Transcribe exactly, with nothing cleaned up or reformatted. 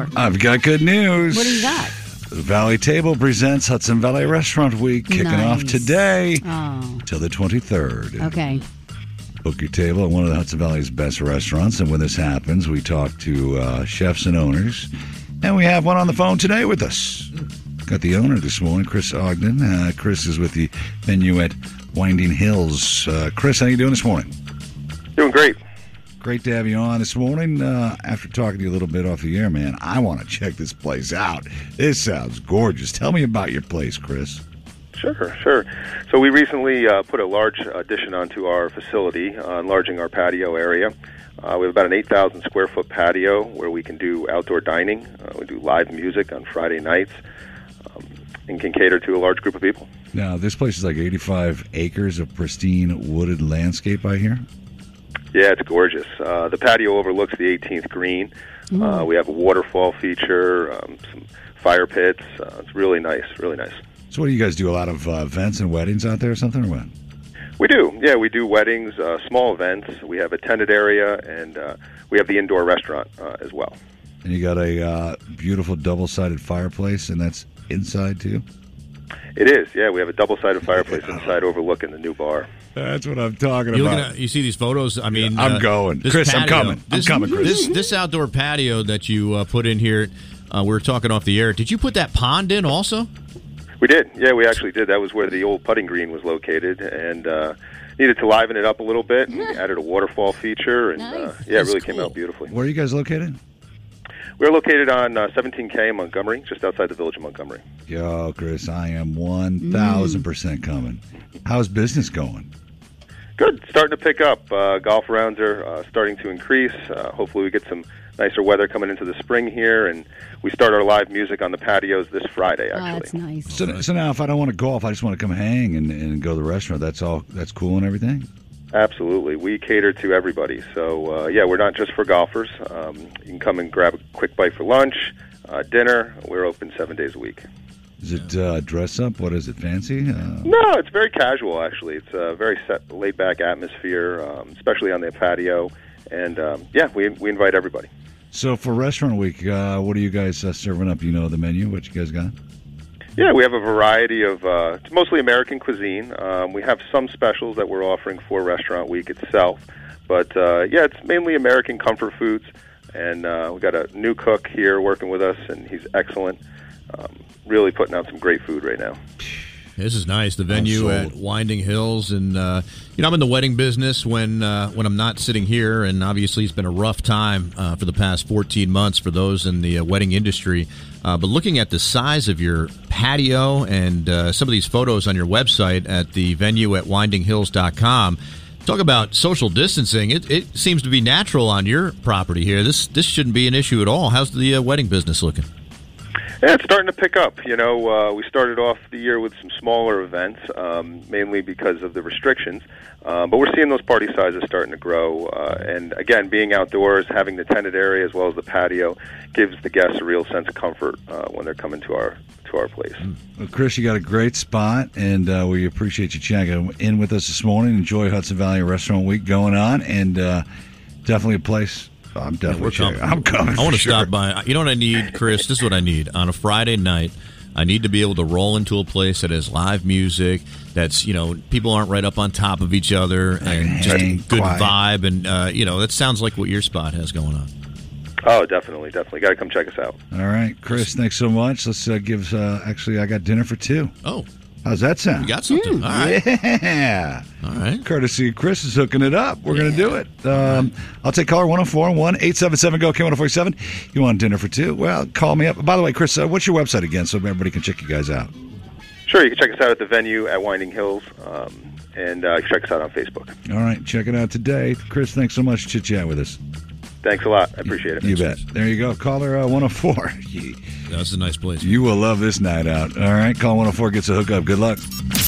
I've got good news. What do you got? Valley Table presents Hudson Valley Restaurant Week, kicking Nice. off today Oh. till the twenty-third. Okay. Book your table at one of the Hudson Valley's best restaurants, and when this happens, we talk to uh, chefs and owners, and we have one on the phone today with us. Got the owner this morning, Chris Ogden. Uh, Chris is with the venue at Winding Hills. Uh, Chris, how you doing this morning? Doing great. Great to have you on this morning. Uh, after talking to you a little bit off the air, man, I want to check this place out. This sounds gorgeous. Tell me about your place, Chris. Sure, sure. So we recently uh, put a large addition onto our facility, uh, enlarging our patio area. Uh, we have about an eight thousand square foot patio where we can do outdoor dining. Uh, we do live music on Friday nights um, and can cater to a large group of people. Now, this place is like eighty-five acres of pristine wooded landscape, I hear. Yeah, it's gorgeous. Uh, the patio overlooks the eighteenth green. Uh, we have a waterfall feature, um, some fire pits. Uh, it's really nice, really nice. So what do you guys do, a lot of uh, events and weddings out there or something, or what? We do, yeah. We do weddings, uh, small events. We have a tented area, and uh, we have the indoor restaurant uh, as well. And you got a uh, beautiful double-sided fireplace, and that's inside, too? It is, yeah. We have a double-sided fireplace inside overlooking the new bar. That's what I'm talking You're about. looking at, you see these photos? I mean, I'm uh, going. this Chris, I'm patio- coming. I'm This, coming, Chris. This, this outdoor patio that you uh, put in here, uh, we were talking off the air. Did you put that pond in also? We did, yeah. We actually did. That was where the old putting green was located, and uh, needed to liven it up a little bit. And we added a waterfall feature, and uh, Nice. yeah, it That's really cool. came out beautifully. Where are you guys located? We're located on uh, seventeen K in Montgomery, just outside the village of Montgomery. Yo, Chris, I am one thousand percent coming. How's business going? Good, starting to pick up. Uh, golf rounds are uh, starting to increase. Uh, hopefully we get some nicer weather coming into the spring here, and we start our live music on the patios this Friday, Oh, actually. that's nice. So, so now if I don't want to golf, I just want to come hang and, and go to the restaurant. That's all. That's cool and everything? Absolutely. We cater to everybody. So, uh, yeah, we're not just for golfers. Um, you can come and grab a quick bite for lunch, uh, dinner. We're open seven days a week. Is it uh, dress up? What is it, fancy? Uh, No, it's very casual, actually. It's a very set, laid-back atmosphere, um, especially on the patio. And, um, yeah, we we invite everybody. so for Restaurant Week, uh, what are you guys uh, serving up? You know the menu? What you guys got? Yeah, we have a variety of, uh, it's mostly American cuisine. Um, we have some specials that we're offering for Restaurant Week itself. But, uh, yeah, it's mainly American comfort foods. And uh, we've got a new cook here working with us, and he's excellent. Um, really putting out some great food right now. This is nice. The venue sold. at Winding Hills, and uh, you know I'm in the wedding business when uh, when I'm not sitting here, and obviously it's been a rough time uh, for the past fourteen months for those in the uh, wedding industry. Uh, but looking at the size of your patio and uh, some of these photos on your website at the venue at winding hills dot com, talk about social distancing. It, it seems to be natural on your property here. This this shouldn't be an issue at all. How's the uh, wedding business looking? Yeah, it's starting to pick up. You know, uh, we started off the year with some smaller events, um, mainly because of the restrictions. Uh, but we're seeing those party sizes starting to grow. Uh, and again, being outdoors, having the tented area as well as the patio gives the guests a real sense of comfort uh, when they're coming to our to our place. Well, Chris, you got a great spot, and uh, we appreciate you checking in with us this morning. Enjoy Hudson Valley Restaurant Week going on, and uh, definitely a place. I'm definitely We're checking. coming. I'm coming. I want to for sure. stop by. You know what I need, Chris? This is what I need. On a Friday night, I need to be able to roll into a place that has live music, that's, you know, people aren't right up on top of each other, and just a hang good quiet. vibe. And, uh, you know, that sounds like what your spot has going on. Oh, definitely, definitely. Got to come check us out. All right, Chris, thanks so much. Let's uh, give, uh, actually, I got dinner for two. Oh, How's that sound? you got something. All right. Yeah. All right. Courtesy of Chris is hooking it up. We're going to do it. Um, I'll take caller one oh four, one eight seven seven, go K one oh four seven. You want dinner for two? Well, call me up. By the way, Chris, uh, what's your website again so everybody can check you guys out? Sure, you can check us out at the venue at Winding Hills, um, and uh, check us out on Facebook. All right, check it out today. Chris, thanks so much for chit-chat with us. Thanks a lot. I appreciate it. You bet. There you go. Caller uh, one oh four. That's a nice place. You will love this night out. All right, call one oh four, gets a hookup. Good luck.